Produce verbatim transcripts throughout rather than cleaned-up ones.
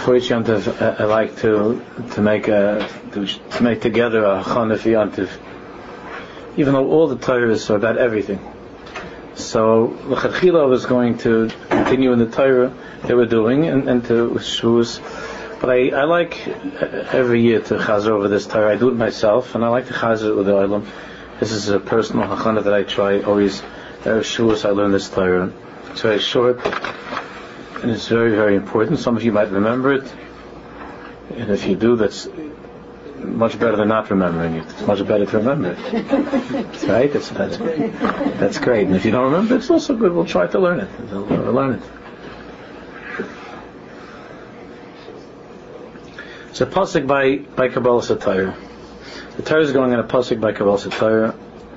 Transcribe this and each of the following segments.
before each Yontif, uh, I like to to make a to, to make together a Chana for Yontif. Even though all the Torahs are about everything, so L'chadchila was going to continue in the Torah they were doing and, and to Shavuos. But I, I like every year to chazer over this Torah. I do it myself, and I like to chazer it with the Olam. This is a personal hachana that I try always. Every Shavuos I learn this Torah. It's very short, and it's very, very important. Some of you might remember it, and if you do, that's much better than not remembering it. It's much better to remember it. That's right. That's that's, that's great. And if you don't remember it, it's also good. We'll try to learn it. We'll learn it. It's a pasuk by by Kabbalah Torah. The Torah is going in a pasuk by Kabbalah Torah.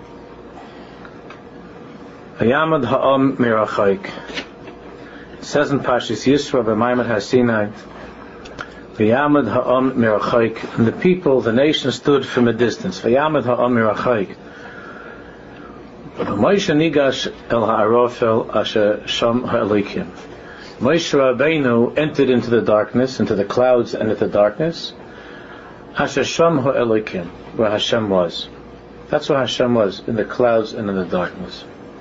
Vayamad ha'am mirachaik. It says in Parshas Yisro b'Maimad HaSinai. Vayamad ha'am mirachaik, and the people, the nation, stood from a distance. Vayamad ha'am mirachaik. Moshe nigash el ha'arofel asher sham ha'elikim. Moshe Rabbeinu entered into the darkness, into the clouds and into the darkness. Asher sham ha'elikim, where Hashem was. That's where Hashem was, in the clouds and in the darkness.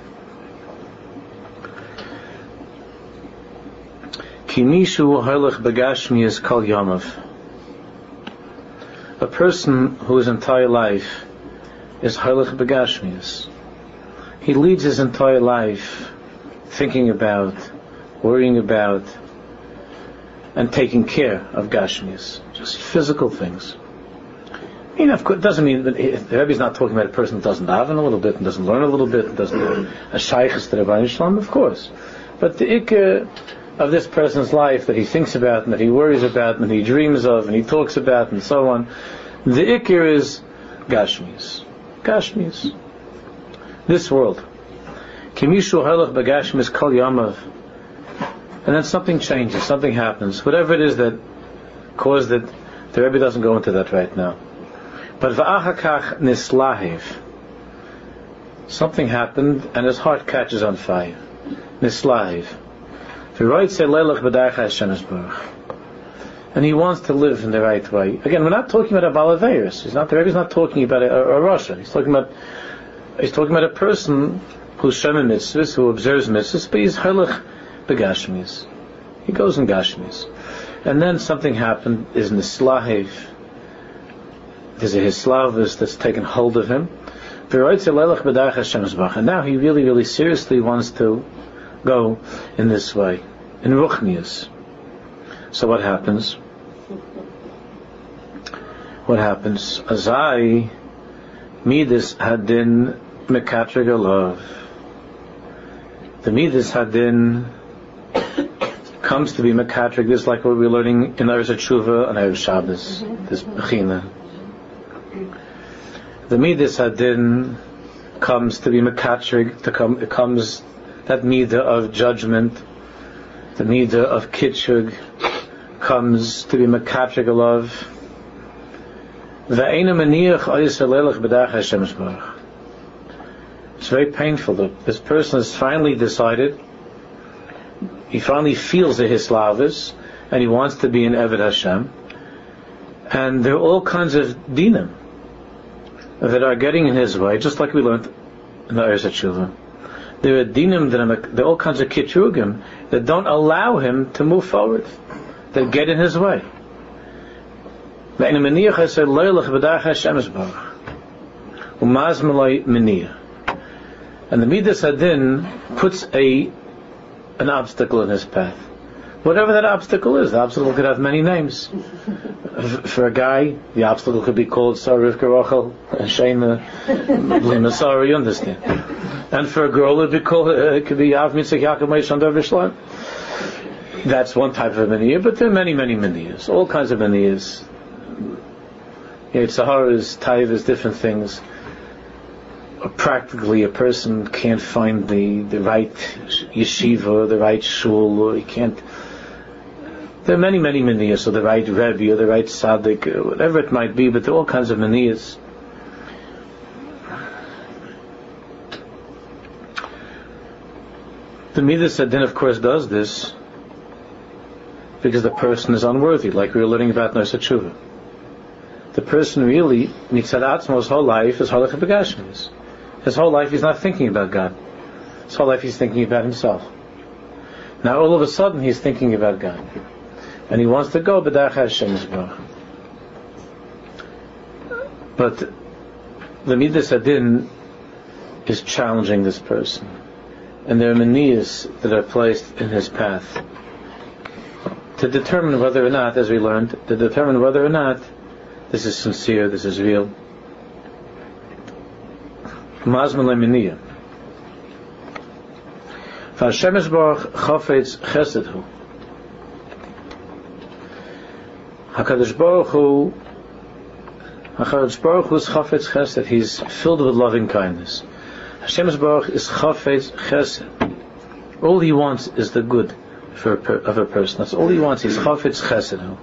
Kimishu halach begashmias kol yamav. A person whose entire life is halach begashmias. He leads his entire life thinking about, worrying about, and taking care of gashmias, just physical things. I mean, of course, it doesn't mean that he, the Rebbe is not talking about a person who doesn't daven a little bit and doesn't learn a little bit and doesn't do a shaykhs to the Rebbeinu Shalom, of course. But the ikka of this person's life that he thinks about and that he worries about and that he dreams of and he talks about and so on, the ikir is gashmis. Gashmis. This world. Kimishu halach bagashmis kol yamav. And then something changes, something happens. Whatever it is that caused it, the Rebbe doesn't go into that right now. But va'achakach nislahiv. Something happened and his heart catches on fire. Nislahiv. And he wants to live in the right way. Again, we're not talking about a balaveris. He's not. The Rebbe is not talking about a, a, a Rasha. He's talking about. He's talking about a person who's shemim mitzvahs, who observes mitzvahs, but he's halach begashmis. He goes in gashmis, and then something happened. Is nislahiv. There's a hislavus that's taken hold of him. And now he really, really seriously wants to go in this way, in ruchnius. So what happens? What happens? Azai midas hadin mekatrig alav. The midas hadin comes to be mekatrig. This is like what we're learning in Eretz Tshuva and Erev Shabbos. This bechina. The midas hadin comes to be mekatrig. To come, it comes. That midah of judgment, the midah of kitchug, comes to be makatrig alav. It's very painful that this person has finally decided, he finally feels the hislavus, and he wants to be an Eved Hashem. And there are all kinds of dinim that are getting in his way, just like we learned in the Eretz Tshuva. There are dinim, that are, there are all kinds of kitrugim that don't allow him to move forward, that get in his way. And the midas hadin puts a an obstacle in his path. Whatever that obstacle is, the obstacle could have many names. For a guy, the obstacle could be called Sarif Karachel, Shayna, Blima Sari, you understand. And for a girl, it, be called, it could be Av Mitzvah Yaakov Meishandar Vishlan. That's one type of miniyah, but there are many, many miniyahs, all kinds of miniyahs. Yetzaharas, taivas, different things. Practically, a person can't find the, the right yeshiva, the right shul, or he can't. There are many, many miniyahs, or the right rebbe, or the right tzaddik, or whatever it might be, but there are all kinds of miniyahs. The midas hadin, of course, does this. because the person is unworthy, like we were learning about Nosa Tshuva. The person really, Mitzad Atzmo, his whole life is Halach B'Gashmis. His whole life he's not thinking about God. His whole life he's thinking about himself. Now all of a sudden he's thinking about God. And he wants to go B'Darach Hashem Yisborach. But the Midas Adin is challenging this person. And there are manias that are placed in his path to determine whether or not, as we learned, to determine whether or not this is sincere, this is real. Mazman le'maniya. V'Hashem Yisborach chafetz chesed hu. HaKadosh Baruch Hu, HaKadosh Baruch Hu is chafetz chesed. He's filled with loving kindness. Hashem Yisborach is chafetz chesed. All he wants is the good for a per, of a person. That's all he wants. He's chafetz chesed.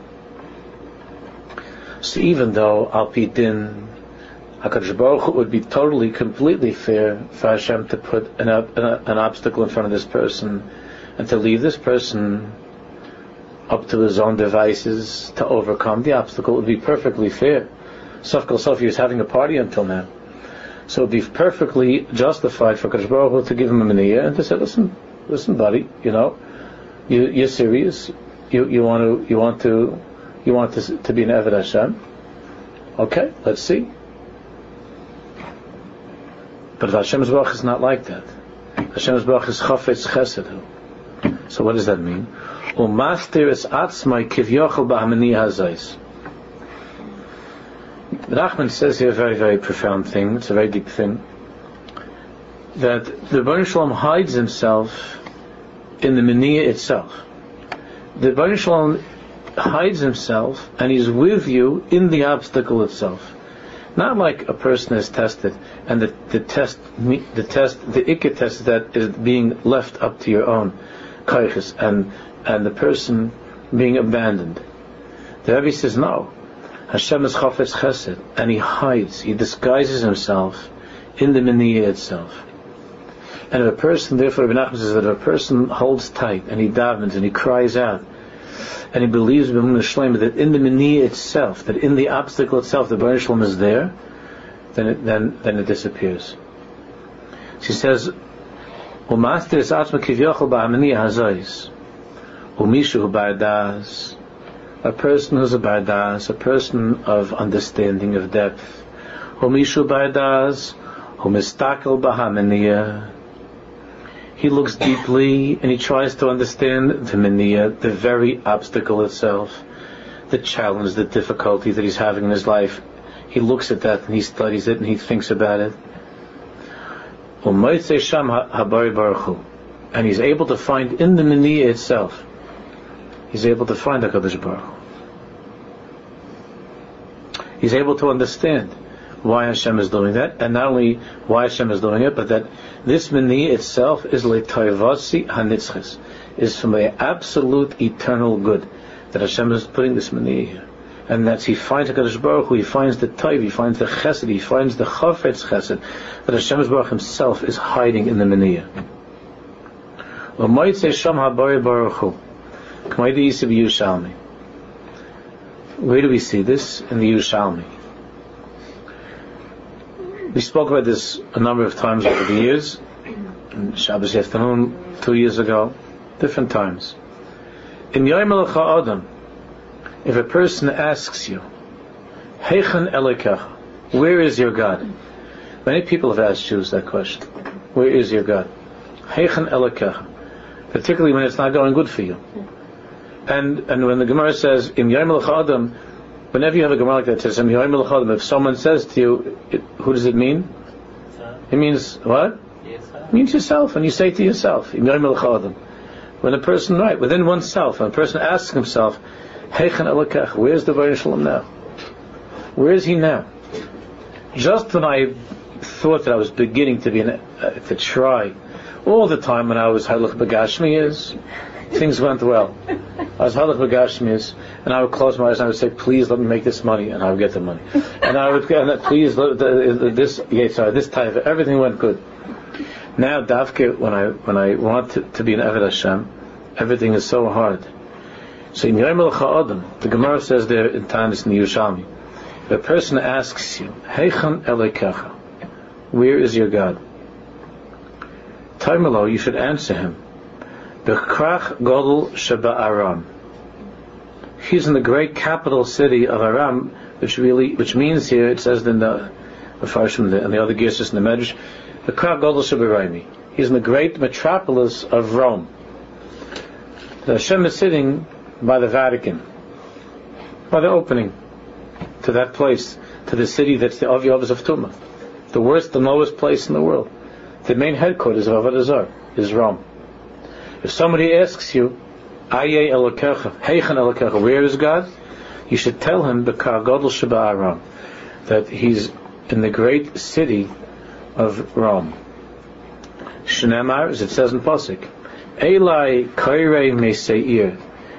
So even though al pi din, HaKadosh Baruch Hu would be totally, completely fair for Hashem to put an, an, an obstacle in front of this person and to leave this person up to his own devices to overcome the obstacle, would be perfectly fair. Sof Kol Sof, he was having a party until now. So it would be perfectly justified for HaKadosh Baruch Hu to give him a maniyah and to say, listen, listen buddy, you know, you, you're serious, you, you want to, you want to, you want to, to be an Eved Hashem? Okay, let's see. But Hashem Yisborach is not like that. Hashem Yisborach is chafetz chesed. So what does that mean? Umastir es atzmai kivyochel ba'hamani hazais. Nachman says here a very, very profound thing. It's a very deep thing. That the Rebbeinu Shalom hides himself in the Meniyah itself. The Rebbeinu Shalom hides himself and he's with you in the obstacle itself. Not like a person is tested and the, the test, the test, the Ikka test that is being left up to your own kaiches and and the person being abandoned. The Rebbe says no. Hashem is chafetz chesed, and he hides, he disguises himself in the Meniyah itself. And if a person, therefore, Rebbe Nachman says that if a person holds tight and he davens and he cries out and he believes that in the Meniyah itself, that in the obstacle itself, the Baruch Shalom is there, then it, then then it disappears. She says, "U'master es atzma kivyochel ba'ameniyah hazayis, u'mishu ba'das." A person who's a ba'das, a person of understanding, of depth. U'mishu ba'das, u'mistakel ba'ameniyah. He looks deeply and he tries to understand the Meniyah, the very obstacle itself, the challenge, the difficulty that he's having in his life. He looks at that and he studies it and he thinks about it. And he's able to find in the Meniyah itself, he's able to find HaKadosh Baruch Hu. He's able to understand why Hashem is doing that, and not only why Hashem is doing it, but that this Meniyah itself is le'toivasi hanitzches, is from the absolute eternal good, that Hashem is putting this Meniyah here. And that's, he finds HaKadosh Baruch Hu, he finds the Taiv, he finds the Chesed, he finds the Chafetz Chesed, that Hashem Baruch himself is hiding in the Meniyah. Where do we see this? In the Yerushalmi. We spoke about this a number of times over the years. In Shabbos afternoon, two years ago, different times. In Yom Elecha Adam, if a person asks you, Heichen Elokecha, where is your God? Many people have asked Jews that question. Where is your God? Heichen Elokecha. Particularly when it's not going good for you. And and when the Gemara says, in Yom Elecha Adam, whenever you have a Gemara like that, it says, in Yom Elecha Adam, if someone says to you, it, who does it mean? It means what? It means yourself, and you say to yourself, in Yom Elecha Adam. When a person, right, within oneself, when a person asks himself, Heichen Elokech, where's the Baruch Shalom now? Where is he now? Just when I thought that I was beginning to be an, uh, to try, all the time when I was Halach B'Gashmiyas, things went well. I was Halach B'Gashmiyas, and I would close my eyes and I would say, please let me make this money, and I would get the money. And I would, and please, let, the, this, yeah, sorry, this type, everything went good. Now, Davke, when I when I want to, to be an Eved Hashem, everything is so hard. So in Yom Adam, the Gemara says there in Tanis in the Yerushalmi, if a person asks you, Heichan Elokecha, where is your God? Taimelo, you should answer him, B'krach Godel Sheba Aram. He's in the great capital city of Aram, which really, which means here, it says in the Mefarshim and the other Gersos in the Medrash, B'krach Godel Sheba Aram. He's in the great metropolis of Rome. The Hashem is sitting by the Vatican, by the opening to that place, to the city that's the Avi Avos of Tumah, the worst and lowest place in the world. The main headquarters of Avodah Zarah is Rome. If somebody asks you, Aye Elokecha, Heichan Elokecha, where is God? You should tell him, B'kar Godel Sheba Aram, that he's in the great city of Rome. Shneimar, as it says in Pasuk, Eli Kairei Meseir.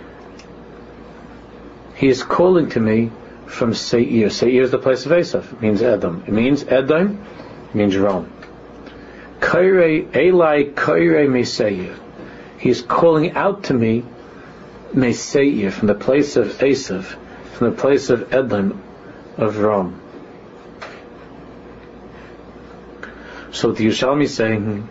He is calling to me from Seir. Seir is the place of Esav. It means Edom. It means Edom. It means Rome. Kairei Eli Kairei Meseir. He is calling out to me, Meseir, from the place of Esav, from the place of Edom, of Rome. So the Yerushalmi is saying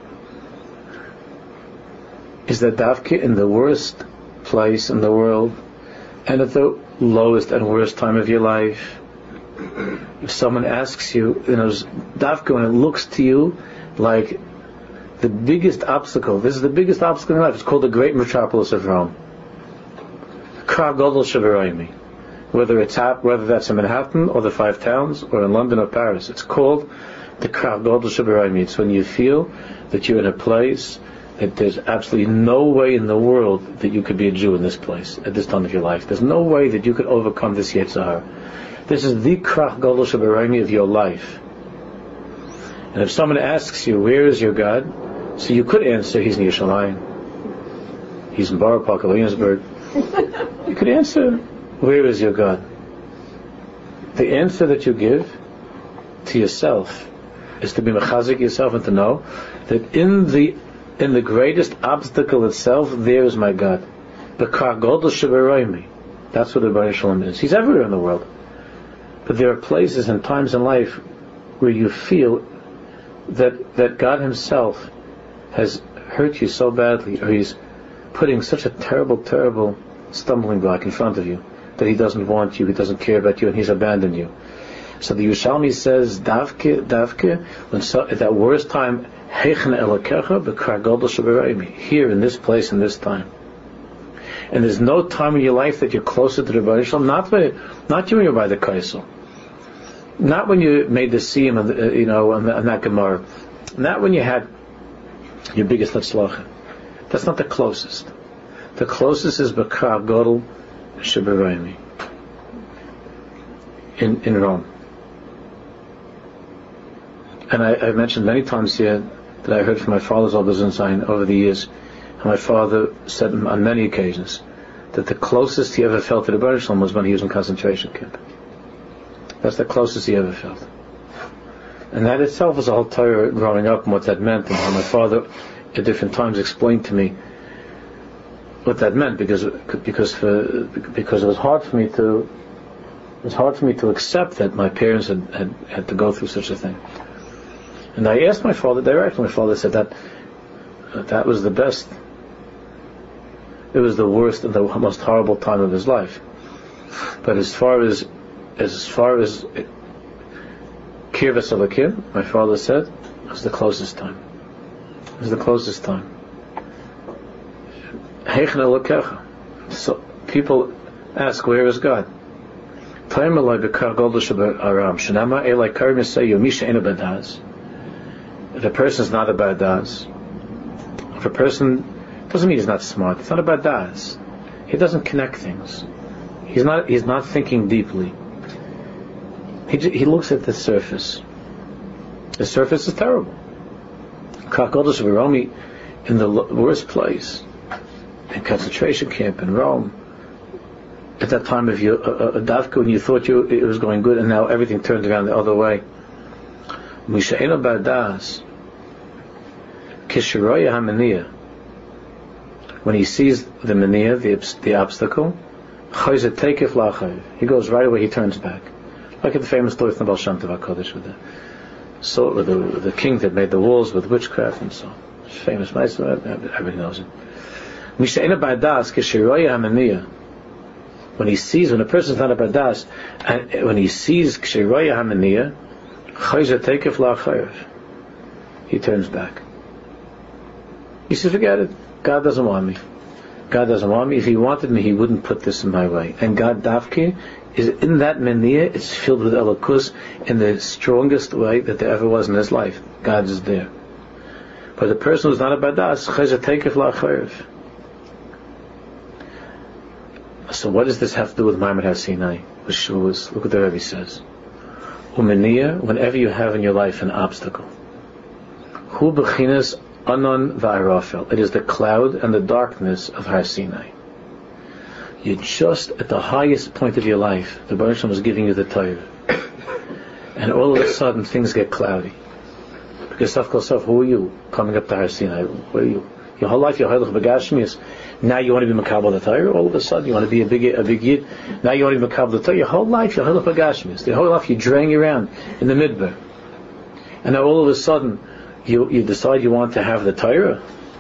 is that Davke in the worst place in the world and at the lowest and worst time of your life, if someone asks you, you know, Davke, when it looks to you like the biggest obstacle, this is the biggest obstacle in life, it's called the great metropolis of Rome. Kar Godel Shebaraymi. Whether it's whether that's in Manhattan or the Five Towns or in London or Paris, it's called the Kar Godel Shebaraymi. It's when you feel that you're in a place that there's absolutely no way in the world that you could be a Jew in this place at this time of your life. There's no way that you could overcome this Yetzer Hara. This is the Krach Godel Shebaraymi of your life. And if someone asks you, where is your God? So you could answer, he's in Yerushalayim, he's in Borough Park, Williamsburg. You could answer, where is your God? The answer that you give to yourself is to be mechazik yourself and to know that in the in the greatest obstacle itself, there is my God. B'kar Godel Shebaraymi. That's what the Baruch Shalom is. He's everywhere in the world. But there are places and times in life where you feel that that God Himself has hurt you so badly, or He's putting such a terrible, terrible stumbling block in front of you, that He doesn't want you, He doesn't care about you, and He's abandoned you. So the Yerushalmi says, Davke, Davke, when so, at that worst time, Heichen Elokecha b'kar Godel Shebaraymi, here in this place in this time. And there's no time in your life that you're closer to the Baruch Shalom, not by, not when you're by the Kaisel, not when you made the Siyum, uh, you know, on, on that Gemara, not when you had your biggest Letzlacha. That's not the closest. The closest is b'kar Godel Shebaraymi in in Rome. And I, I mentioned many times here that I heard from my father's old Zayin over the years, and my father said on many occasions that the closest he ever felt to the Baruch Shalom was when he was in concentration camp. That's the closest he ever felt. And that itself was a whole Torah growing up and what that meant, and how my father at different times explained to me what that meant, because because for, because it was hard for me to it was hard for me to accept that my parents had, had, had to go through such a thing. And I asked my father directly. My father said that uh, that was the best. It was the worst and the most horrible time of his life. But as far as as far as Kirvas Elokim, my father said, it was the closest time. It was the closest time. Heichen Elokecha. So people ask, where is God? Time Eloi b'kar Godel Shebaraymi. Shenama Eli Karim Yisrael Misha Eino Badaz. If a person is not a bad das, if a person doesn't mean he's not smart, it's not a bad das. He doesn't connect things. He's not. He's not thinking deeply. He he looks at the surface. The surface is terrible. Krach Godel Shebaraymi in the worst place, in concentration camp in Rome. At that time of your a, a, a davka when you thought you it was going good, and now everything turned around the other way. Misha Eino Badaz. Kishiroya HaManiya. When he sees the Maniya, the, the obstacle, Chayzer Teikif Lachayv. He goes right away, he turns back. Like at the famous story from the Baal Shem Tov HaKadosh with the, so, with the, with the king that made the walls with witchcraft and so on. Famous, everybody knows it. Mishaina Bardas Kishiroya Hamaniya. When he sees, when a person is not a Bardas, and when he sees Kishiroya Hamaniya, Chayzer Teikif Lachayv, he turns back. He says, forget it. God doesn't want me. God doesn't want me. If He wanted me, He wouldn't put this in my way. And God Davke is in that Meniyah. It's filled with Elokus in the strongest way that there ever was in his life. God is there. But the person who's not a Badas, Chayzer Teikif Lachayv. So what does this have to do with Ma'amad Har Sinai? With Shavuos? Look what the Rebbe says. Umeniyah, whenever you have in your life an obstacle. Hu b'chinas Anon v'Arafel. It is the cloud and the darkness of Har Sinai. You're just at the highest point of your life. The Baruch Shem was giving you the Torah, and all of a sudden things get cloudy. Because Saf Kol Sof, who are you coming up to Har Sinai? Where are you? Your whole life, you're Heilig B'Gashmius. Now you want to be Makabel the Torah. All of a sudden, you want to be a big, a big Yid. Now you want to be Makabel the Torah. Your whole life, you're Heilig B'Gashmius. The whole life, you're draining around in the Midbar, and now all of a sudden, You, you decide you want to have the Torah.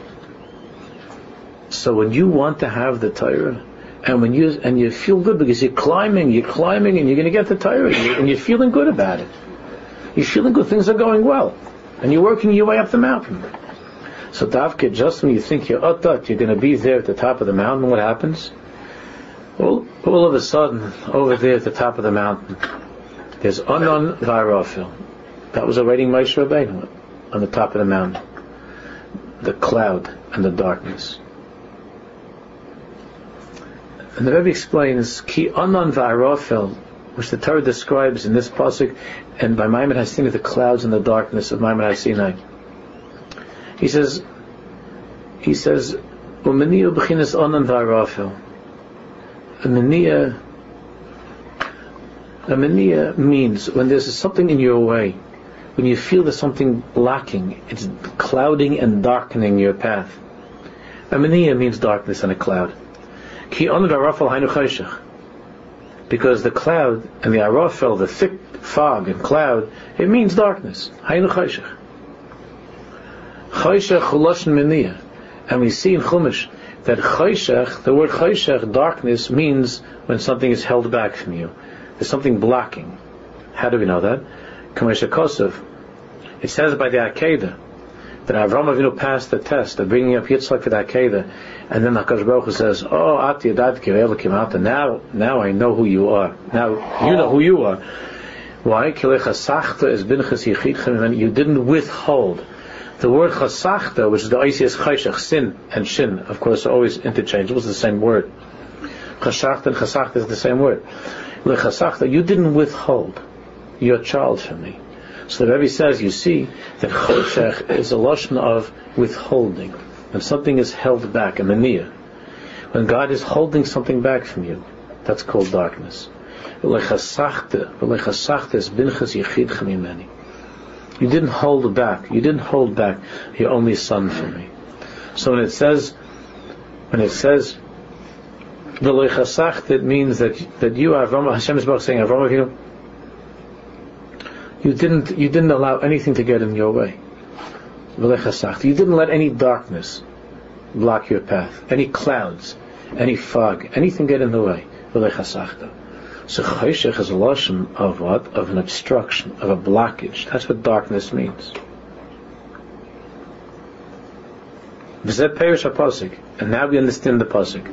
So when you want to have the Torah, and when you and you feel good because you're climbing, you're climbing, and you're going to get the Torah, and you're, and you're feeling good about it. You're feeling good, things are going well, and you're working your way up the mountain. So Davka, just when you think you're utat, you're going to be there at the top of the mountain, what happens? Well, all of a sudden, over there at the top of the mountain, there's Anon v'Arafel. That was awaiting Moshe Rabbeinu on the top of the mountain, the cloud and the darkness. And the Rebbe explains Ki Anon v'Arafel, which the Torah describes in this pasuk, and by Ma'amad Har Sinai, the clouds and the darkness of Ma'amad Har Sinai. He says, he says, Umeniya b'chinas Anon v'Arafel. A meniya, a meniya means when there's something in your way. When you feel there's something blocking, it's clouding and darkening your path. Amaniya means darkness and a cloud. Ki Anon v'Arafel hainu chayshach. Because the cloud and the arafel, the thick fog and cloud, it means darkness. Hainu chayshach. Chayshach lashon meniya. And we see in Chumash that chayshach, the word chayshach, darkness, means when something is held back from you. There's something blocking. How do we know that? It says by the Akedah that Avraham Avinu passed the test of bringing up Yitzchak for the Akedah, and then HaKadosh Baruch Hu says, "Oh, Ati Yadad Kirei Elokim Ata." Now, now I know who you are. Now you know who you are. Why? Kilecha Sachta is Binchas Yichidchem. You didn't withhold. The word Chasachta, which is the Oisias Chayshach, sin and shin, of course, are always interchangeable. It's the same word. Chasachta and Chasachta is the same word. Lechasachta, you didn't withhold your child from me. So the Rebbe says, you see, that Choshech is a lashon of withholding. When something is held back, a maniyah. When God is holding something back from you, that's called darkness. V'lechasachta is binchas yichidchem imeni. You didn't hold back. You didn't hold back your only son from me. So when it says, when it says, v'lechasachta, it means that that you are Avram. Hashem is saying, Avram Avinu, You didn't, you didn't allow anything to get in your way. You didn't let any darkness block your path, any clouds, any fog, anything get in the way. So Chayshech is a lashon of what? Of an obstruction, of a blockage. That's what darkness means. And now we understand the pasuk.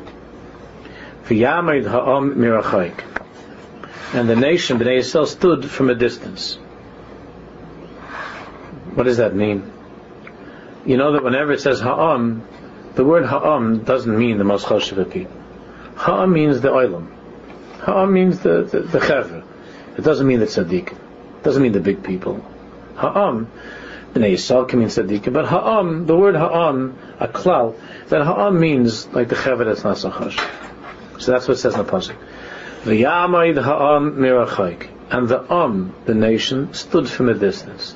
And the nation, Bnei Yisrael, stood from a distance. What does that mean? You know that whenever it says Ha'am, the word Ha'am doesn't mean the most choshev people. Ha'am means the Olam. Ha'am means the, the, the Chevra. It doesn't mean the Tzaddik. It doesn't mean the big people. Ha'am, Bnei Yisrael can mean Tzaddik, but Ha'am, the word Ha'am, a klal, that Ha'am means like the Chevra that's not so choshev. So that's what it says in the pasuk. V'yamayid Ha'am mirachayk. And the Am, the nation, stood from a distance.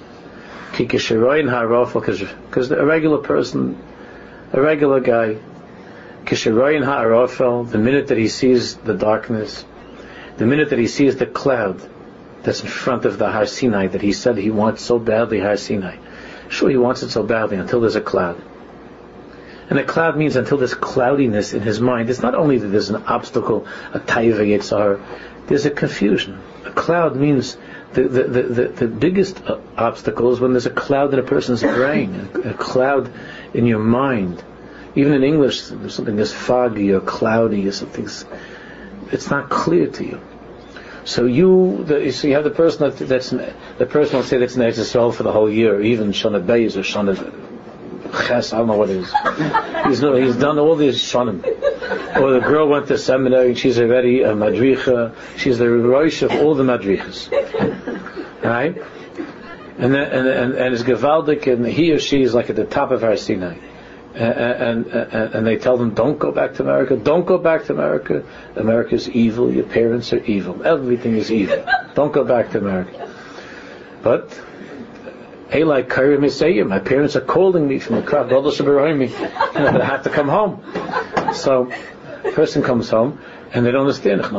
Because a regular person, a regular guy, Kisharoyin ha'arofel, the minute that he sees the darkness, the minute that he sees the cloud that's in front of the Har Sinai that he said he wants so badly, Har Sinai. Sure, he wants it so badly until there's a cloud. And a cloud means until there's cloudiness in his mind. It's not only that there's an obstacle, a taiva yitzhar, there's a confusion. A cloud means the, the, the, the, the biggest obstacle is when there's a cloud in a person's brain, a, a cloud in your mind. Even in English, there's something that's foggy or cloudy or something. It's not clear to you. So you, the, so you have the person that, that's the person will say that's in Eretz Yisrael for the whole year, or even Shana Beis or Shana Ches, I don't know what it is. He's, he's done all these Shanim. Or the girl went to seminary and she's already a madricha. She's the roish of all the madrichas, right? And then, and and and it's gewaldic, and he or she is like at the top of Har Sinai. And, and, and they tell them, don't go back to America, don't go back to America. America's evil, your parents are evil, everything is evil. Don't go back to America. But, Eli Karim Isayim, my parents are calling me from the crowd, me, but I have to come home. So, a person comes home, and they don't understand, and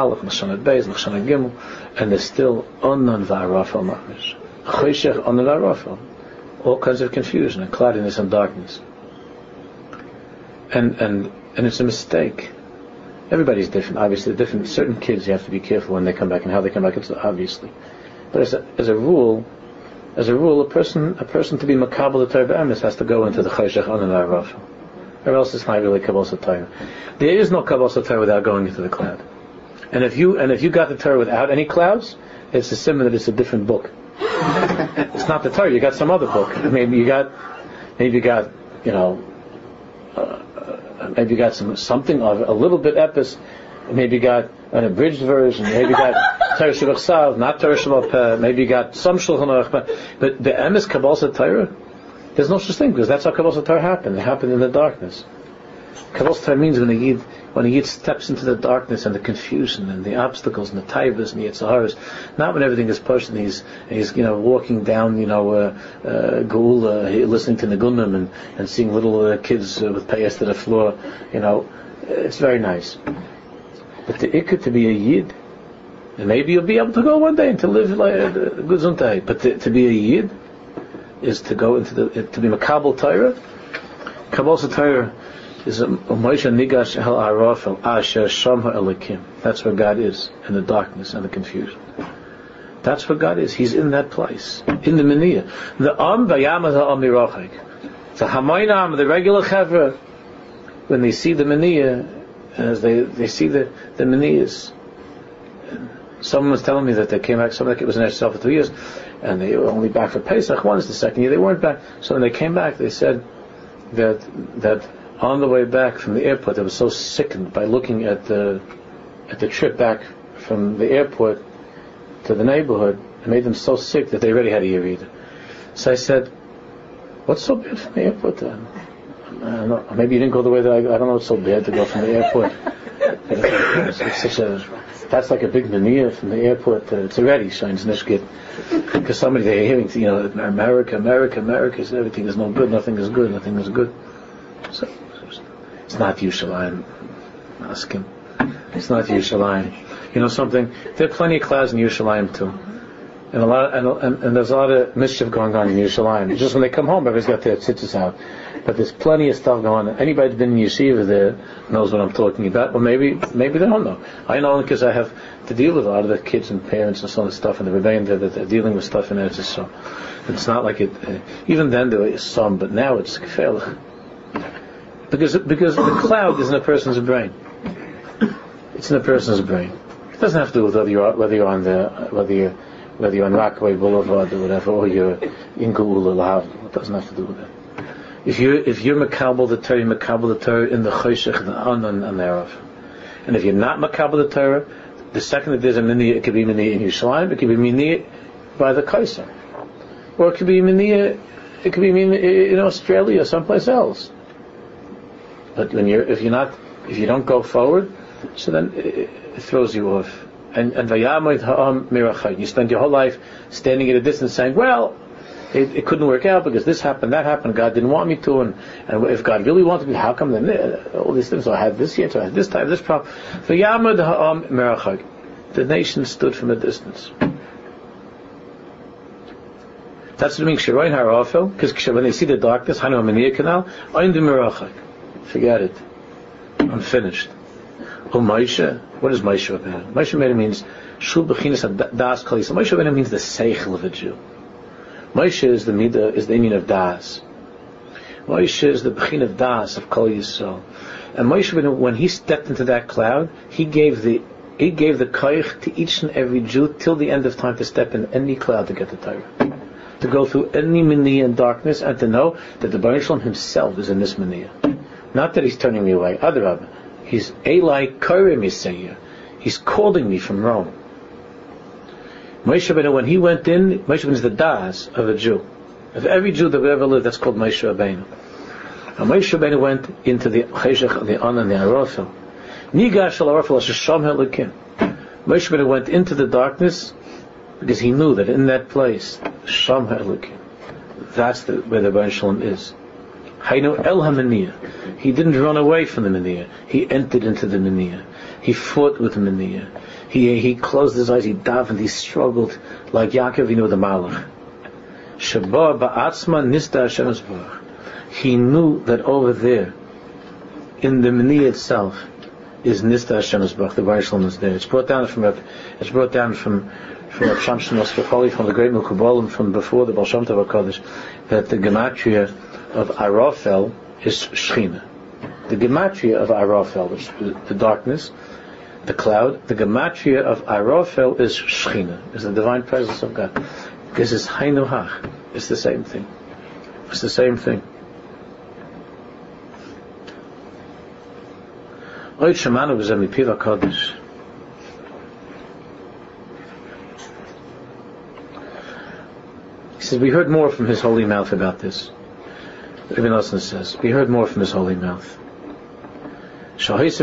they're still onan va'arafel machmish. Choshech onan va'arafel. All kinds of confusion and cloudiness and darkness. And and and it's a mistake. Everybody's different, obviously. Different. Certain kids, you have to be careful when they come back and how they come back. It's obviously, but as a, as a rule, as a rule, a person a person to be makabel the Torah b'emes has to go into the choshech onan va'arafel, or else it's not really kabbalas Torah. There is no kabbalas Torah without going into the cloud. And if you and if you got the Torah without any clouds, it's a symbol that it's a different book. It's not the Torah. You got some other book. Maybe you got, maybe you got, you know. Uh, Maybe you got some something of a little bit epis. Maybe you got an abridged version. Maybe you got Torah Shabbat Sav, not Torah Shabbat Peh. Maybe you got some Shulchan Aruch. But the emes Kabbalas Torah, there's no such thing, because that's how Kabbalas Torah happened. It happened in the darkness. Kabbalas Torah means when a yid when a yid steps into the darkness and the confusion and the obstacles and the taivas and the yetzaharas, not when everything is pushed and he's and he's you know walking down you know uh, uh, Geula, listening to Nigunim and, and seeing little uh, kids uh, with payas to the floor. You know, it's very nice. But the ikka to be a yid, and maybe you'll be able to go one day and to live like a good zuntai. But to, to be a yid is to go into the to be makabel Torah. Kabbalas Torah is a Moshe Nigash El Araf El Asher Shamha Elikim. That's where God is, in the darkness and the confusion. That's where God is. He's in that place, in the Meniyah. The Am Vayamah the Am Mirachik. The Hamaynam, the regular Chavra, when they see the Meniyah, as they they see the the Meniyahs. Someone was telling me that they came back. Someone like it was in Eretz Yisrael for two years, and they were only back for Pesach. Once the second year they weren't back. So when they came back, they said that that. On the way back from the airport, they were so sickened by looking at the at the trip back from the airport to the neighborhood. It made them so sick that they already had a yerida. So I said, "What's so bad from the airport then? I don't know. Maybe you didn't go the way that I. I don't know what's so bad to go from the airport. It's, it's such a that's like a big mania from the airport. Uh, it's already shines nishkit because somebody they're hearing, you know, America, America, America, is everything is no good, nothing is good, nothing is good. So." It's not Yerushalayim. Ask him. It's not Yerushalayim. You know something? There are plenty of clouds in Yerushalayim too, and a lot, and, and, and there's a lot of mischief going on in Yerushalayim. Just when they come home, everybody's got their tzitzis out. But there's plenty of stuff going on. Anybody who's been in yeshiva there knows what I'm talking about. Well, maybe maybe they don't know. I know because I have to deal with a lot of the kids and parents and so on and stuff, and the rebellion there that they're dealing with stuff in Eretz Yisrael. It's not like it. Uh, even then there was some, but now it's gefährlich. Because because the cloud is in a person's brain. It's in a person's brain. It doesn't have to do with whether you're whether you're on the whether you whether you're on Rockaway Boulevard or whatever, or you're in Geula Lahav. It doesn't have to do with that. If you if you're makabel the Torah, you're makabel the Torah in the choshech and the anan and thereof. And if you're not makabel the Torah, the second that there's a miniyah, it could be miniyah in Yerushalayim, it could be miniyah by the Kaiser, or it could be miniyah, it could be miniyah in Australia or someplace else. But when you're, if you're not, if you don't go forward, so then it, it throws you off. And and vayamoid ha'am mirachai. You spend your whole life standing at a distance saying, "Well, it, it couldn't work out because this happened, that happened, God didn't want me to, and, and if God really wanted me, how come then uh, all these things? So I had this year, so I had this time, this problem. The nation stood from a distance. That's what it means. Because when they see the darkness, forget it. I'm finished. Oh, Moshe, what is Moshe about? Moshe Rabbeinu means Shul Bechinas Das Kol Yisrael. Moshe Rabbeinu means the Seichel of a Jew. Moshe is the midah, is the inyan of Das. Moshe is the Bechin of Das of Kol Yisrael. And Moshe Rabbeinu, when he stepped into that cloud, he gave the he gave the koich to each and every Jew till the end of time to step in any cloud to get the Torah, to go through any miniyah and darkness, and to know that the Baruch Shalom himself is in this miniyah. Not that he's turning me away. Adrabah. He's Eli Korem Yisayah. He's calling me from Rome. Moshe Rabbeinu, when he went in, Moshe Rabbeinu is the das of a Jew. Of every Jew that ever lived, that's called Moshe Rabbeinu. And Moshe Rabbeinu went into the Cheshach, the On, and the Arofel. Nigash al Arofel Sham Helikim. Moshe Rabbeinu went into the darkness because he knew that in that place, Sham Helikim, that's the, where the Baruch Shalom is. Haynu El HaManiyah. He didn't run away from the Maniyah. He entered into the Maniyah. He fought with the Maniyah. He he closed his eyes. He davened. He struggled like Yaakov, you know, the Malach. Shabbat Ba'atzma Nista Hashem Yisborach. He knew that over there, in the Maniyah itself, is Nista Hashem Yisborach. The Baruch Shalom is there. It's brought down from it's brought down from from Rav Shamshon Osfacholi, from the great Milkubolim, from before the Baal Shem Tov HaKadosh, that the gematria of Arofel is Shechina. The gematria of Arofel, which is the darkness, the cloud, the gematria of Arofel is Shechina, is the divine presence of God. This is Hainu Hach. It's the same thing. It's the same thing. Oid Shemanu b'zeh mipiv HaKadosh. He says, we heard more from his holy mouth about this. Ibn Osna says, we heard more from his holy mouth. We heard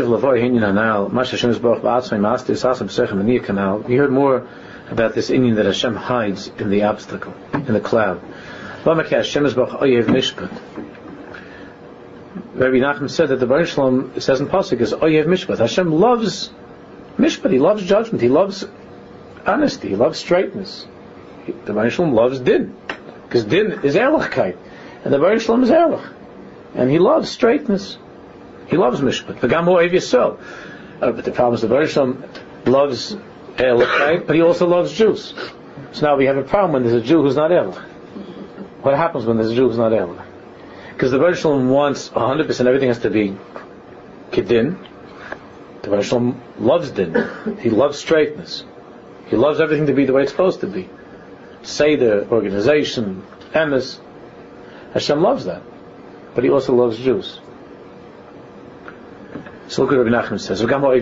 more about this inyan that Hashem hides in the obstacle, in the cloud. Rabbi Nachman said that the Baruch Shalom, it says in Pasuk, is Oyev Mishpat. Hashem loves Mishpat, He loves judgment, He loves honesty, He loves straightness. The Baruch Shalom loves Din, because Din is Erlichkeit. And the Baruch Shalom is Erlich. And he loves straightness. He loves Mishpat. V'gam hu ohev Yisrael. Uh, but the problem is the Baruch Shalom loves Erlich, but he also loves Jews. So now we have a problem when there's a Jew who's not Erlich. What happens when there's a Jew who's not Erlich? Because the Baruch Shalom wants one hundred percent everything has to be Kedin. The Baruch Shalom loves Din. He loves straightness. He loves everything to be the way it's supposed to be. Seder, organization, emes. Hashem loves that, but He also loves Jews. So look what Rabbi Nachman says.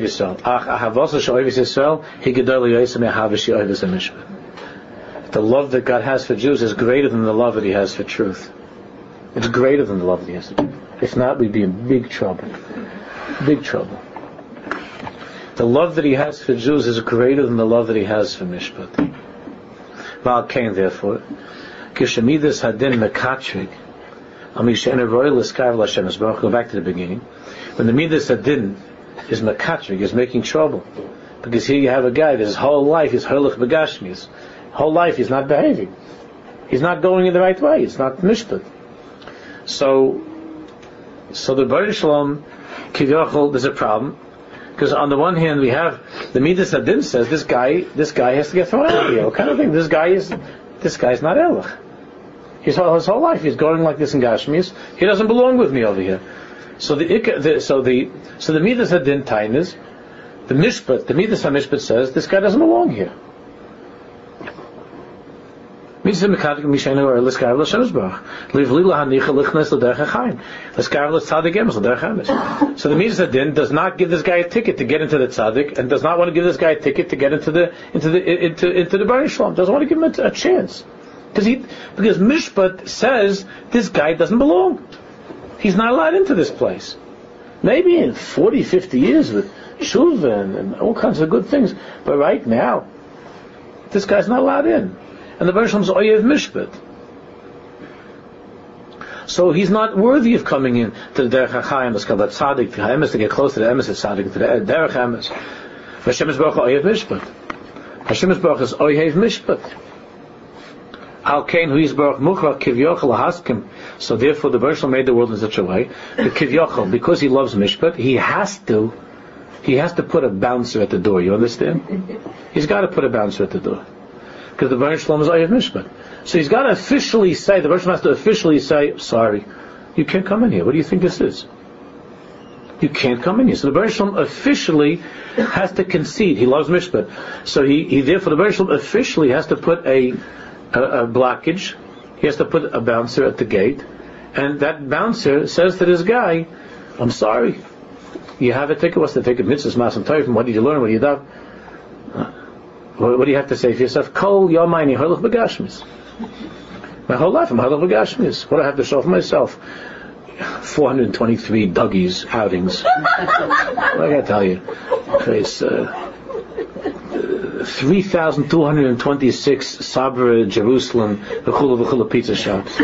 The love that God has for Jews is greater than the love that He has for truth. It's greater than the love that He has for truth. If not, we'd be in big trouble. Big trouble. The love that He has for Jews is greater than the love that He has for Mishpat. Val Kain, therefore, Kishamidas Hadin Mekatrig. Go back to the beginning. When the Midas Hadin is Makatrik, is making trouble. Because here you have a guy that his whole life is Holich Begashmi. His whole life he's not behaving. He's not going in the right way. It's not Mishpat. So, so the Baruch Shalom, Kivyochel, there's a problem. Because on the one hand we have, the Midas Hadin says, this guy, this guy has to get thrown out of here. What kind of thing? This guy is, this guy's not Erlich. His whole, his whole life he's going like this in Gashmis. He doesn't belong with me over here. So the, the so the so the Midas Hadin Tainas, the Mishpat, the Midas HaMishpat says this guy doesn't belong here. Midas HaMikadik Mishenu or Liskav L'Shem Yisborach Livlila Hanicha Lichnes L'Derech HaChaim Liskav L'Tzadik Emes L'Derech HaEmes. So the Midas Hadin does not give this guy a ticket to get into the Tzadik, and does not want to give this guy a ticket to get into the into the into into the Baruch Shalom. Doesn't want to give him a, a chance. Because he, because Mishpat says this guy doesn't belong. He's not allowed into this place. Maybe in forty, fifty years with Shuvah and, and all kinds of good things, but right now, this guy's not allowed in. And the Baruch Shalom is Oyev Mishpat. So he's not worthy of coming in to the Derech HaChaim, it's called that Tzaddik, the Emes, to get close to the Emes, it's Tzaddik, to the Derech Emes. Hashem is Baruch Oyev Mishpat. Hashem is Baruch is Oyev Mishpat. Al Kain Hu is Baruch Muchra Kivyochel Haskim. So therefore the Baruch made the world in such a way, the Kivyochel, because he loves Mishpat, he has to, he has to put a bouncer at the door, you understand? He's got to put a bouncer at the door. Because the Baruch Shalom is Oyev Mishpat. So he's got to officially say, the Baruch has to officially say, sorry, you can't come in here. What do you think this is? You can't come in here. So the Baruch Shalom officially has to concede. He loves Mishpat. So he, he therefore the Baruch Shalom officially has to put a, a, a blockage. He has to put a bouncer at the gate. And that bouncer says to this guy, I'm sorry. You have a ticket. What's the ticket? Mitzvahs, Masam Torah. What did you learn? What did you do? What, what do you have to say for yourself? Kol Yomayni Halach B'Gashmis. My whole life I'm Halach B'Gashmis. What do I have to show for myself? four hundred twenty-three Dougie's outings. What I gotta tell you? It's uh, three thousand two hundred twenty-six Sabra, Jerusalem, V'chula V'chula pizza shops.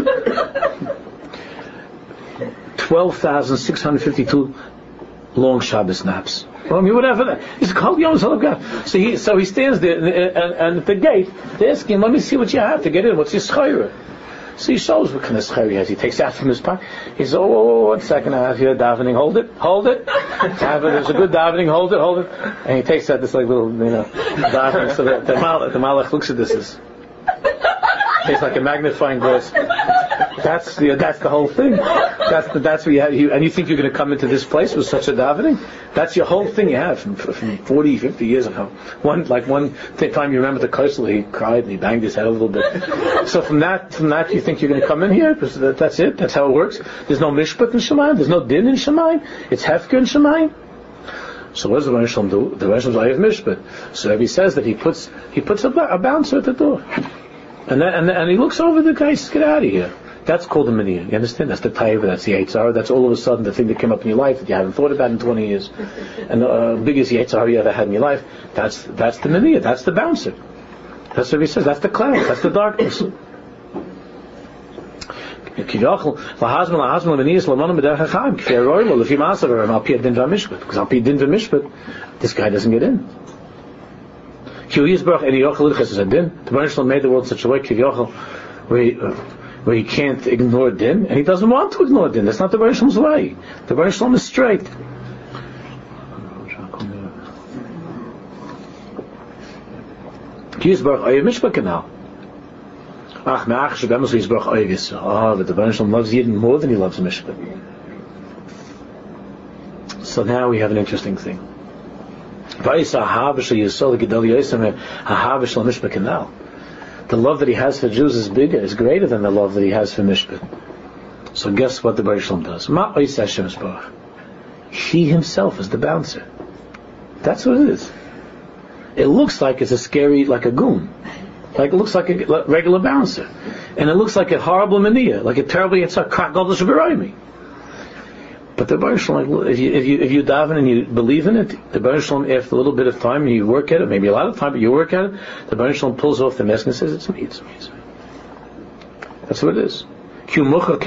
twelve thousand six hundred fifty-two long Shabbos naps. Well, I mean, whatever. He's called Yom Son of God. So he, so he stands there, and, and, and at the gate, they ask him, let me see what you have to get in. What's your schayra? So he shows what kind of schayra he has. He takes out from his pocket. He says, oh, oh, oh, one second, I have here davening. Hold it, hold it. Have it. There's a good davening. Hold it, hold it. And he takes out this like little, you know, davening. So that the malach, the malach looks at this. Is, it's like a magnifying glass. That's the that's the whole thing. That's the, that's what you have. You, and you think you're going to come into this place with such a davening? That's your whole thing you have from, from forty, fifty years ago. One like one time you remember the Kosel, he cried and he banged his head a little bit. So from that from that you think you're going to come in here? Because that, that's it. That's how it works. There's no mishpat in Shemayim. There's no din in Shemayim. It's hefker in Shemayim. So what does the Rebbe Shalom do? The Rebbe Shalom is mishpat. So he says that he puts he puts a, a bouncer at the door, and that, and and he looks over the guy. He says, get out of here. That's called the miniyah. You understand? That's the taiva, that's the Yetzirah. That's all of a sudden the thing that came up in your life that you haven't thought about in twenty years. And the uh, biggest Yetzirah you ever had in your life, that's that's the miniyah, that's the bouncer. That's what he says, that's the cloud, that's the darkness. Because I'll be din v'mishpat, this guy doesn't get in. The Baruch Shalom made the world such a way, where he, uh, where he can't ignore din, and he doesn't want to ignore din. That's not the Baruch Shalom's way. The Baruch Shalom is straight. He is Baruch Oyev Mishpat Kanal. Ach, me'ach shebemos he is Baruch Oyev. Ah, but the Baruch Shalom loves Yidden more than he loves Mishpat. So now we have an interesting thing. The love that he has for Jews is bigger, is greater than the love that he has for Mishpat. So guess what the Baruch Shalom does? He himself is the bouncer. That's what it is. It looks like it's a scary, like a goon. Like it looks like a regular bouncer. And it looks like a horrible mania, like a terrible Yitzhak, crack Goldel Shabiraymi. But the Baruch Shalom, if you, if you, if you daven and you believe in it, the Baruch Shalom, after a little bit of time, you work at it, maybe a lot of time, but you work at it, the Baruch Shalom pulls off the mask and says, it's me, it's me, it's me. That's what it is. The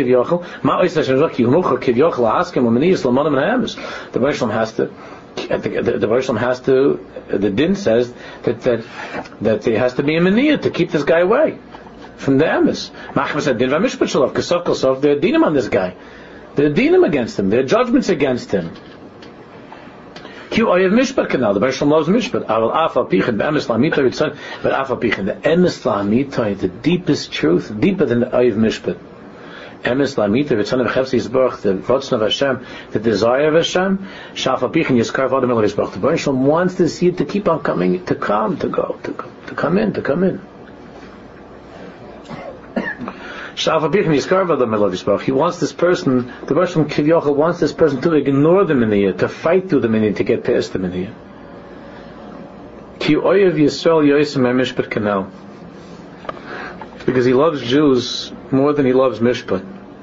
Baruch Shalom has to, the, the Baruch Shalom has to, the din says that, that, that there has to be a maniyah to keep this guy away from the emes. Machmas had din v'mishpat shalav, kasov kasov, there are dinim on this guy. There are dinim against him. There are judgments against him. Ki oyev mishpat kanal. The Baruch Shalom loves mishpat. Aval afal pichin be'emes la'amitoy yitzon. But afal pichin, the emes la'amitoy, the deepest truth, deeper than the oyev mishpat. Emes la'amitoy yitzon of Chefzi Yisborach, the Rotzen of Hashem, the desire of Hashem. Shafal pichin yiskar v'adam el Yisborach. The Baruch Shalom wants this yid to keep on coming, to come, to go, to go, to come in, to come in. He wants this person, the Russian Kivyochel wants this person to ignore the miniyah, to fight through the miniyah, to get past the miniyah. Because he loves Jews more than he loves Mishpat.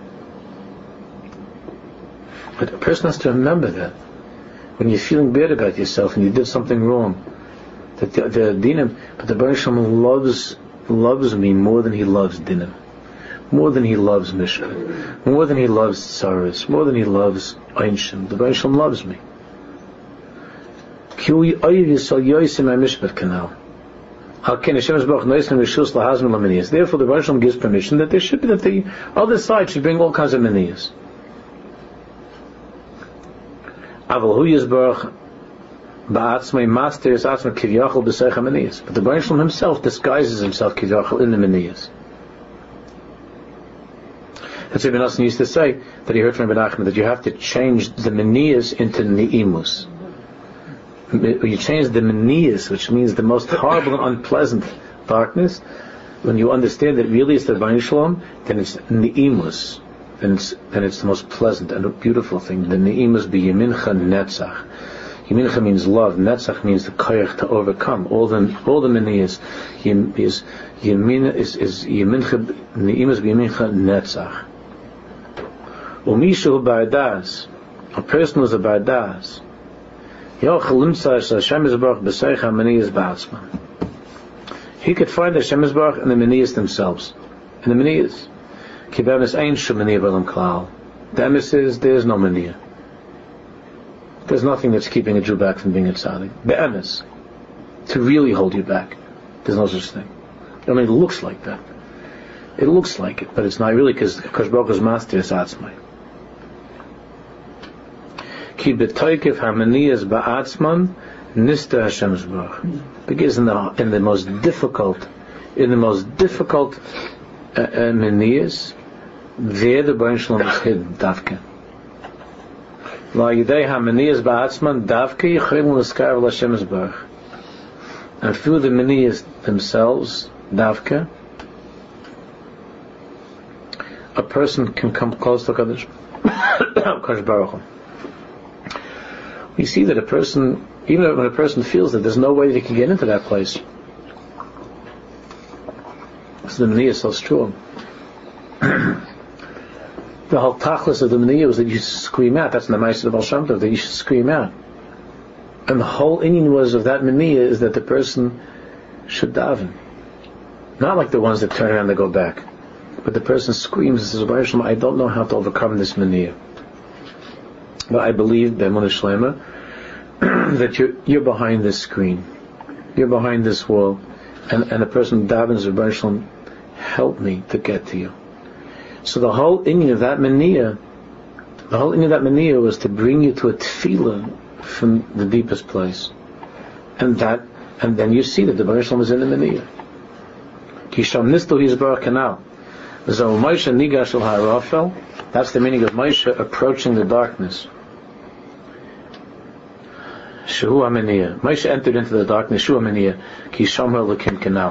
But a person has to remember that. When you're feeling bad about yourself and you did something wrong, that the, the dinim, but the Baruch Shalom loves, loves me more than he loves dinim. more than he loves Mishpat, more than he loves Tsaris, more than he loves Einshin. The Baruch Shalom loves me. Therefore, the Baruch Shalom gives permission that there should be, that the other side should bring all kinds of meniyas. But the Baruch Shalom himself disguises himself kivyachol in the meniyas. That's what Ibn Hassan used to say, that he heard from Ibn Achmed, that you have to change the meniyas into ni'imus. You change the meniyas, which means the most horrible and unpleasant darkness. When you understand that really it's the Baruch Shalom, then it's ni'imus. Then it's, then it's the most pleasant and beautiful thing. The ni'imus be yemincha netzach. Yemincha means love. Netzach means the koyach, to overcome. All the all the meniyas is yemin is is yemincha ni'imus be yemincha netzach. Umishu ba'das, a person who's a ba'das. He could find the Hashem Yisbarach and the meniyas themselves. And the meniyas, the emes is, there is no meniyah. There's nothing that's keeping a Jew back from being a tzaddik. The emes, to really hold you back, there's no such thing. I mean, it looks like that. It looks like it, but it's not really, because Baruch Hu's master is atzmai. Ki b'toikev harmoniyas ba'atzman nista Hashem Yisbarach. Because in the in the most difficult, in the most difficult uh, uh, meniyas, there the Baruch Shalom is hidden, davke. La yidei harmoniyas ba'atzman davke yichayim l'skar l'Hashem Yisbarach. And through the meniyas themselves, davke, a person can come close to Kadosh Baruch Hu. We see that a person, even when a person feels that there's no way that he can get into that place, so the meniyah is so strong. The whole tachlis of the meniyah was that you should scream out. That's in the Ma'aseh of Baal Shem Tov, that you should scream out. And the whole inyan was of that meniyah is that the person should daven. Not like the ones that turn around and go back. But the person screams and says, Baruch Shalom, I don't know how to overcome this meniyah. But I believe, Be'emunah Shlema, that you're, you're behind this screen. You're behind this wall. And, and a person davens, Baruch Shalom, help me to get to you. So the whole inyan of that meniyah, the whole inyan of that meniyah was to bring you to a tefillah from the deepest place. And that, and then you see that the Baruch Shalom is in the meniyah. Kisham nistu Yisbarach kanal. So Moshe nigash al ha'arafel, that's the meaning of Moshe approaching the darkness. Shehu ha'meniyah. Moshe entered into the darkness, Shehu ha'meniyah, ki shamar l'kim kanal.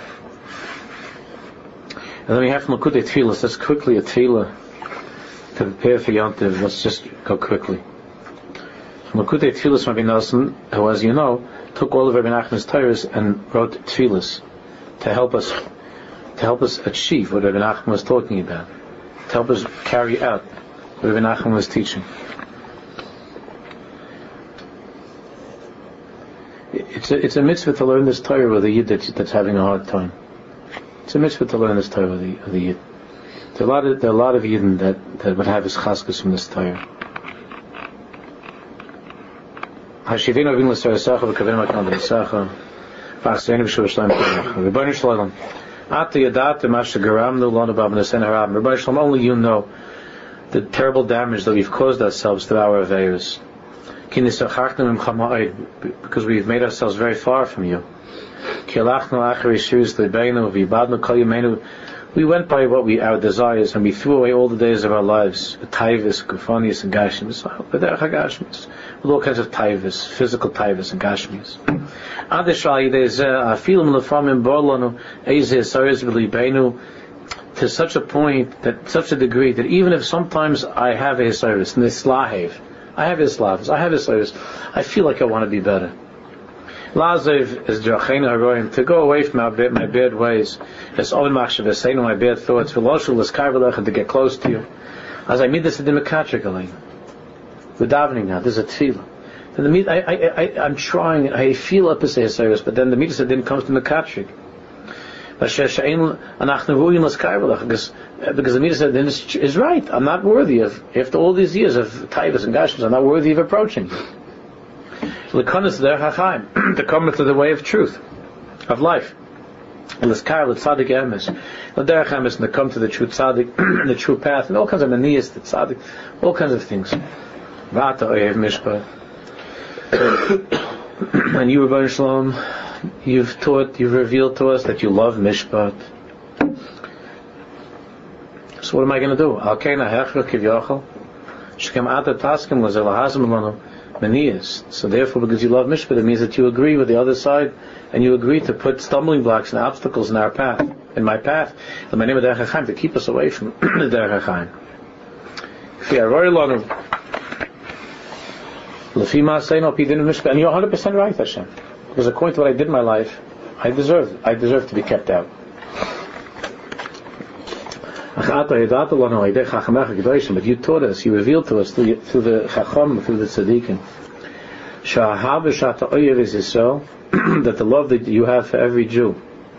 And then we have from Lakutei Tefillah, let's quickly a tefillah to prepare for Yom Tov. Let's just go quickly. From Lakutei Tefillah, Rabbi Nosson, who, as you know, took all of Rabbi Nachman's Torahs and wrote tefillahs to help us to help us achieve what Rabbi Nachman was talking about, to help us carry out what Rabbi Nachman was teaching. It's a, it's a mitzvah to learn this Torah with a yid that's, that's having a hard time. It's a mitzvah to learn this Torah with the, with the yid. There are a lot of, there are a lot of yidden that, that would have his chaskas from this Torah. Hashivinu avinu l'sarasacha v'kavinu makam v'nisacha v'achseinu v'shuv shleim v'kavinu v'banu shalom. Ata yadata masha garamnu lana b'abnasen harab. Rabbi Shalom, only you know the terrible damage that we've caused ourselves through our aveiros. Because we've made ourselves very far from you. We went by what we our desires, and we threw away all the days of our lives, taivas, gufanias, and gashmis, with all kinds of taivas, physical taivas and gashmis. To such a point, that such a degree, that even if sometimes I have a service, nislahev, I have Islavs, I have Islavs, I feel like I want to be better. Lazev is drachena haroim, to go away from my bad, my bad ways. It's oven machshavasenu, my bad thoughts. V'loshul l'skarvelech, to get close to you. As I meet this in the mekatrik alayim, we're davening now. There's a tefillah. And the meet, I, I, I, I'm trying. I feel up to say a service, but then the mitzvah didn't come to mekatrik. Because, because the Midah said is right. I'm not worthy of, after all these years of taivas and gashmas, I'm not worthy of approaching you. To come to the way of truth, of life. And to come to the true tzaddik, the true path, and all kinds of maniyas, the tzaddik, all kinds of things. And you, Rebbeinu Shalom, you've taught, you've revealed to us that you love mishpat. So what am I going to do? So therefore, because you love mishpat, it means that you agree with the other side, and you agree to put stumbling blocks and obstacles in our path, in my path, in my name of Derech HaChaim, to keep us away from the Derech HaChaim. And you're one hundred percent right, Hashem. Because according to what I did in my life, I deserve, I deserve to be kept out. But you taught us, you revealed to us through, through the Chacham, through the Tzaddikim, that the love that you have for every Jew,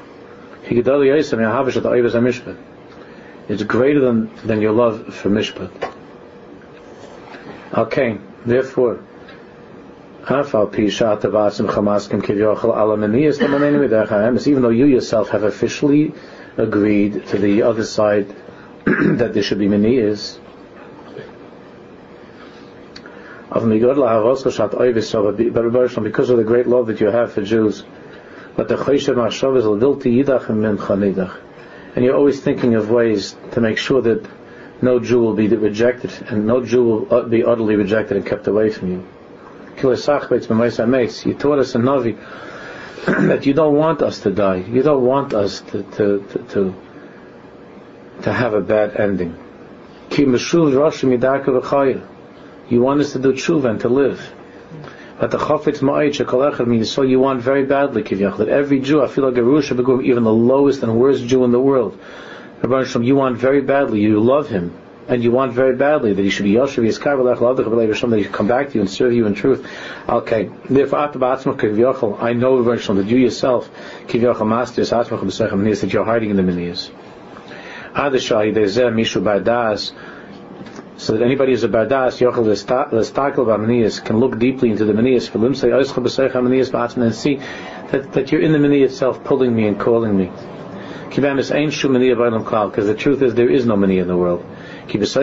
it's greater than, than your love for Mishpat. Okay, therefore, even though you yourself have officially agreed to the other side that there should be maniyas, but because of the great love that you have for Jews, and you're always thinking of ways to make sure that no Jew will be rejected, and no Jew will be utterly rejected and kept away from you. You taught us in Navi that you don't want us to die. You don't want us to to to, to, to have a bad ending. You want us to do tshuva and to live. But the chafetz ma'id means so you want very badly that every Jew, I feel like a Rush, even the lowest and worst Jew in the world, you want very badly, you love him, and you want very badly that he should be Yoshev, that he should come back to you and serve you in truth. Okay, therefore, I know that you yourself, that you're hiding in the miniyas. So that anybody who's a bardas, can look deeply into the miniyas and see that, that you're in the miniyah itself, pulling me and calling me. Because the truth is, there is no miniyah in the world. Because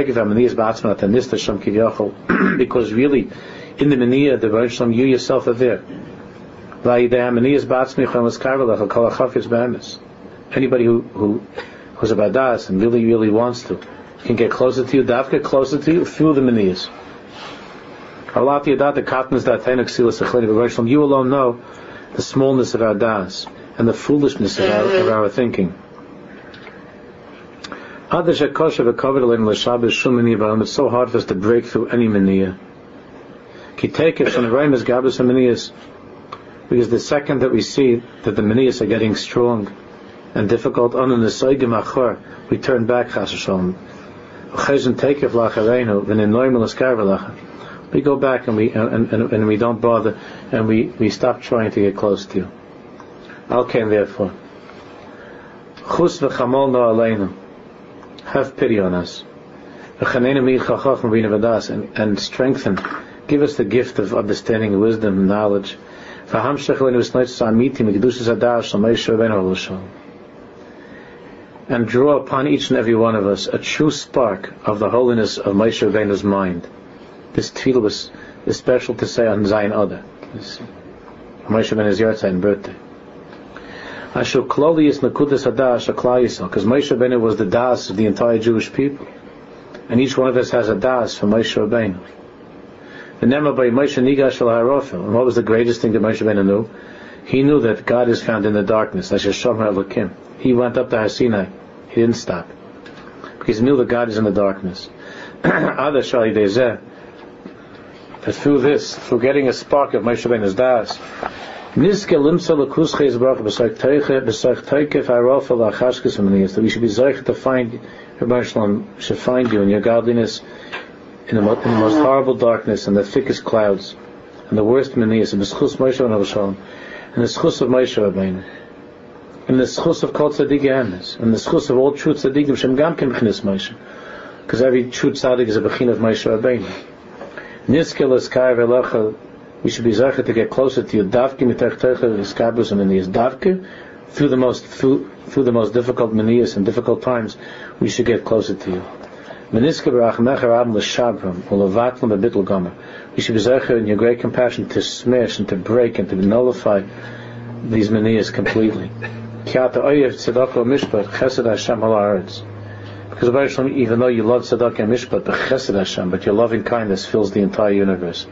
really, in the miniyah, the Baruch you yourself are there. Anybody who, who who's a bardas and really, really wants to, can get closer to you, dafka closer to you through the miniyas. You alone know the smallness of our das and the foolishness of our, of our thinking. It's so hard for us to break through any miniyah. Because the second that we see that the miniyas are getting strong and difficult, we turn back, chas v'shalom. We go back and we and, and, and we don't bother, and we, we stop trying to get close to you. Okay, therefore, chus v'chamol no aleinu, have pity on us, and, and strengthen, give us the gift of understanding, wisdom, and knowledge. And draw upon each and every one of us a true spark of the holiness of Moshe Rabbeinu's mind. This tefillah was is special to say on Zayin Adar, Moshe Rabbeinu's Yartzeit and birthday. Asher klali is nakudas hadash aklal Yisrael, because Moshe Rabbeinu was the das of the entire Jewish people, and each one of us has a das from Moshe Rabbeinu. The nema by Moshe nigash al harofel, and what was the greatest thing that Moshe Rabbeinu knew? He knew that God is found in the darkness. Asher shomer elokim. He went up to Har Sinai. He didn't stop, because he knew that God is in the darkness. That through this, through getting a spark of Moshe Rabbeinu's das, that we should be zeichet to find, Rebbeinu Shalom should find you in your godliness, in the, in the most horrible darkness and the thickest clouds and the worst maniyas, and the schus Moshe Rabbeinu and the schus of Moshe Rabbeinu. in the schus of kol tzaddik emes, in the schus of all true tzaddikim shem gam ken b'chinas Moshe, because every true tzaddik is a b'chin of Moshe Rabbeinu. Niskel eskar v'lecha, we should be zeichet to get closer to you. Davke mitach teicha v'eskabus and meniyas. Davke, through the most through, through the most difficult meniyas and difficult times, we should get closer to you. Meniska b'rachmecha rabim l'shabram u'levatlam b'bitl gomer. We should be zeichet in your great compassion to smash and to break and to nullify these meniyas completely. Kiata oyev tzedakah mishpat chesed Hashem al haaretz. Because even though you love tzedakah and mishpat, but chesed Hashem, but your loving kindness fills the entire universe.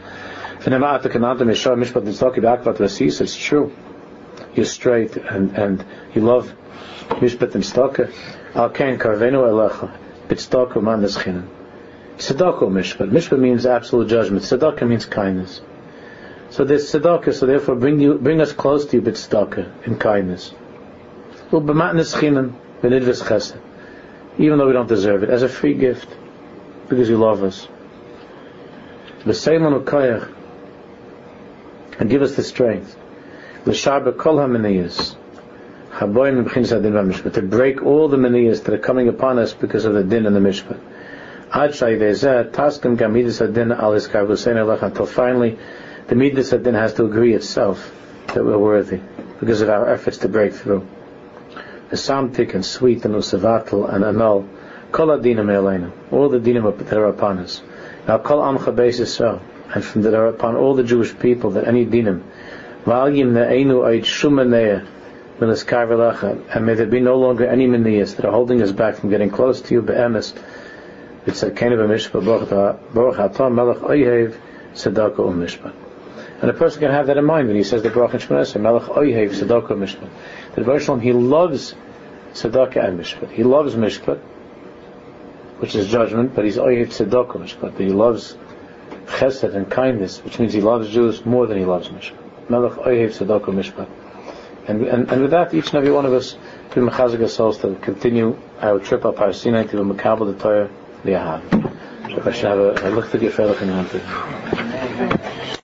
It's true. You're straight and, and you love mishpat and tzedakah. Al kain karvenu elecha b'tzedakah man neschinen. Tzedakah mishpat. Mishpat means absolute judgment. Tzedakah means kindness. So there's tzedakah. So therefore, bring you, bring us close to you, b'tzedakah, in kindness. U'b'mat neschinen v'nidvis chesed. Even though we don't deserve it, as a free gift, because you love us. B'seilon u'koyach, and give us the strength. L'sharba kol ha-meniyas, haboyim m'b'chinas hadin v'mishpat, to break all the meniyas that are coming upon us because of the din and the mishpat. Ad shayvei taskim gam midas hadin al iskar v'sein elach, until finally the midas hadin has to agree itself that we're worthy because of our efforts to break through. Samtik and sweet and usavatl and anol, kol adinim eleinu, all the dinim that are upon us. Now kol amcha beis Yisrael, and from that are upon all the Jewish people that any dinim, v'alyim ne'enu ait shum meneya v'neskar v'lecha, and may there be no longer any meniyas that are holding us back from getting close to you be'emes. It's a kind of a mishpat baruch atah melech oyhev tzedakah u'mishpat. And a person can have that in mind when he says the Baruch and Shemona Esrei, Melech Oyhev Tzedakah Mishpat. That Baruch he loves Tzedakah and Mishpat. He loves Mishpat, which is judgment, but he's Oyhev Tzedakah Mishpat. But he loves Chesed and kindness, which means he loves Jews more than he loves Mishpat. Melech Oyhev Tzedakah Mishpat. And, and and with that, each and every one of us to be mechazik ourselves to continue our trip up our Sinai to the Makabel the Torah, the Ahav. So if I should have a, a look to the Yefrelach in